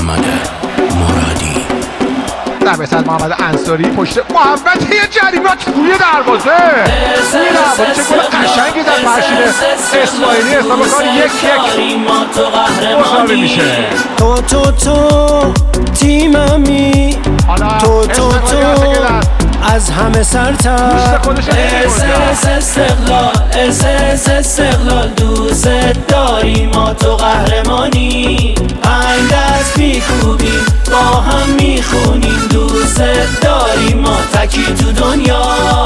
محمد مرادی. لبستر محمد انصاری پشت محمد یه جریمت توی دروازه چه گل قشنگی در فرشید اسماعیلی. حساب کار 1-1 مساوی میشه. تو تیممی، تو از همه سرتر. استقلال دوست داری، ما تو قهرمانی. پنج دست میکوبیم با هم میخونیم، دوست داری ما تکی تو دنیا.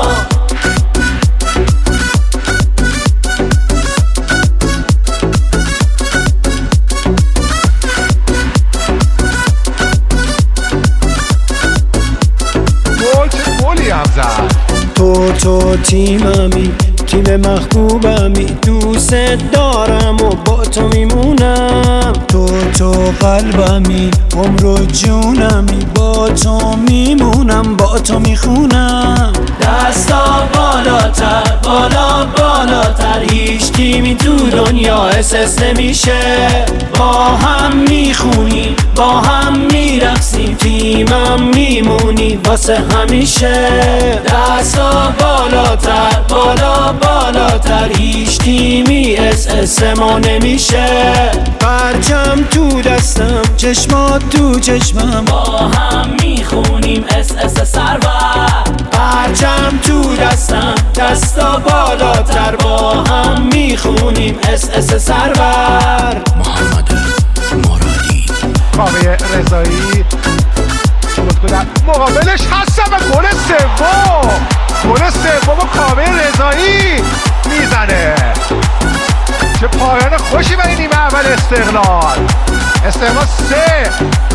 تو تیممی، تیم محبوبمی، دوست دارم و با تو میمونم. تو قلبمی، عمر و جونمی، با تو میمونم، با تو میخونم. دستا بالاتر هیچ تیمی تو دنیا احساس نمیشه. با هم میخونیم، با هم میرقصیم، تیمم میمونی واسه همیشه. دستا بالاتر هیچ تیمی احساس ما نمیشه. پرچم تو دستم، چشمات تو چشمم، با هم میخونیم اس سرور. پرچم تو دستم، دستا بالاتر، با هم میخونیم اس سرور. محمد مرادی. کاوه رضایی در مقابلش هستم و گل سوم کاوه رضایی میزنه. چه پایان خوشی برای نیمه اول استقلال 3